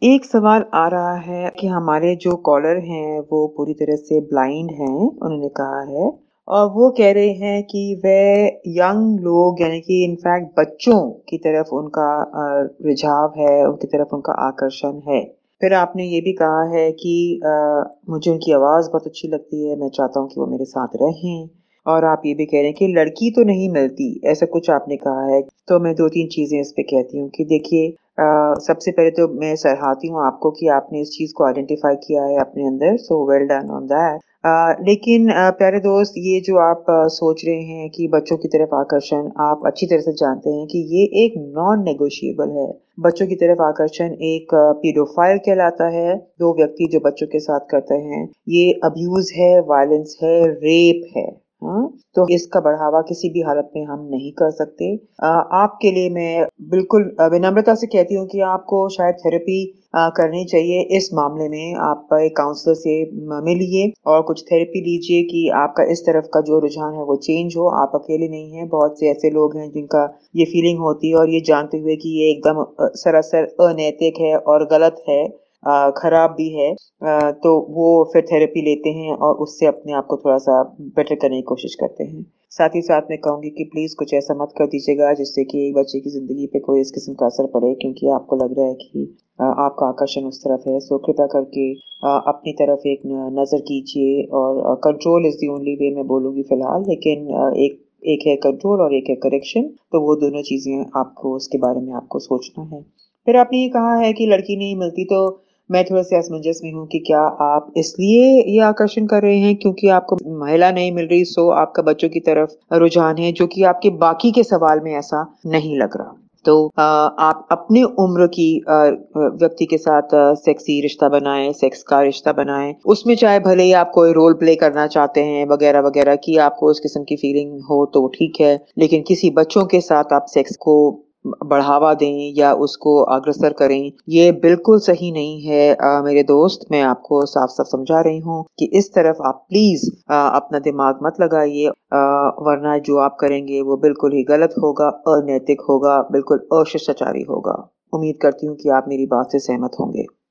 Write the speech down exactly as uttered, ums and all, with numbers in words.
एक सवाल आ रहा है कि हमारे जो कॉलर हैं वो पूरी तरह से ब्लाइंड हैं, उन्होंने कहा है। और वो कह रहे हैं कि वह यंग लोग यानी कि इनफैक्ट बच्चों की तरफ उनका अ, रिझाव है, उनकी तरफ उनका आकर्षण है। फिर आपने ये भी कहा है कि अ, मुझे उनकी आवाज़ बहुत अच्छी लगती है, मैं चाहता हूँ कि वो मेरे साथ रहें। और आप ये भी कह रहे हैं कि लड़की तो नहीं मिलती, ऐसा कुछ आपने कहा है। तो मैं दो तीन चीज़ें इस पे कहती हूँ कि देखिए, अ, सबसे पहले तो मैं सराहती हूँ आपको कि आपने इस चीज़ को आइडेंटिफ़ाई किया है अपने अंदर, so well done on that. अ, लेकिन अ, प्यारे दोस्त, ये जो आप अ, सोच रहे हैं कि बच्चों की तरफ आकर्षण, आप अच्छी तरह से जानते हैं कि ये एक नॉन नेगोशिएबल है। बच्चों की तरफ आकर्षण एक पीडोफाइल कहलाता है, दो व्यक्ति जो बच्चों के साथ करते हैं। ये अब्यूज़ है, वायलेंस है, रेप है। हाँ? तो इसका बढ़ावा किसी भी हालत में हम नहीं कर सकते। अ, आपके लिए मैं बिल्कुल अ, विनम्रता से कहती हूँ कि आपको शायद थेरेपी अ, करनी चाहिए इस मामले में। आप एक काउंसलर से म मिलिए और कुछ थेरेपी लीजिए कि आपका इस तरफ का जो रुझान है वो चेंज हो। आप अकेले नहीं हैं, बहुत से ऐसे लोग हैं जिनका ये फीलिंग होती है और ये जानते हुए कि ये एकदम अ, सरासर अनैतिक है और गलत है, अ, खराब भी है, अ, तो वो फिर थेरेपी लेते हैं और उससे अपने आप को थोड़ा-सा बेटर करने की कोशिश करते हैं। साथ ही साथ मैं कहूँगी कि प्लीज़ कुछ ऐसा मत कर दीजिएगा जिससे कि एक बच्चे की ज़िंदगी पे कोई इस किस्म का असर पड़े, क्योंकि आपको लग रहा है कि अ, आपका आकर्षण उस तरफ है। सो कृपया करके अ, अपनी तरफ एक न नज़र कीजिए और अ, control is the only way मैं बोलूँगी फ़िलहाल, लेकिन अ, एक एक है कंट्रोल और एक है करेक्शन, तो वो दोनों चीज़ें आपको उसके बारे में आपको सोचना है। फिर आपने ये कहा है कि लड़की नहीं मिलती, तो मैं थोड़ा-सा असमंजस में हूँ कि क्या आप इसलिए ये आकर्षण कर रहे हैं क्योंकि आपको महिला नहीं मिल रही, सो आपका बच्चों की तरफ रुझान है, जो कि आपके बाकी के सवाल में ऐसा नहीं लग रहा। तो अ, आप अपनी उम्र की अ अ, व्यक्ति के साथ अ, सेक्सी रिश्ता बनाएँ, सेक्स का रिश्ता बनाएँ। उसमें चाहे भले ही आप कोई रोल प्ले करना चाहते हैं वगैरह-वगैरह, कि आपको उस किस्म की फीलिंग हो तो ठीक है, लेकिन किसी बच्चों के साथ आप सेक्स को बढ़ावा दें या उसको अग्रसर करें, ये बिल्कुल सही नहीं है। अ, मेरे दोस्त, मैं आपको साफ-साफ समझा रही हूँ कि इस तरफ आप प्लीज़ अ, अपना दिमाग मत लगाइए, अ, वरना जो आप करेंगे वो बिल्कुल ही गलत होगा, अनैतिक होगा, बिल्कुल अशिष्टाचारी होगा। उम्मीद करती हूँ कि आप मेरी बात से सहमत होंगे।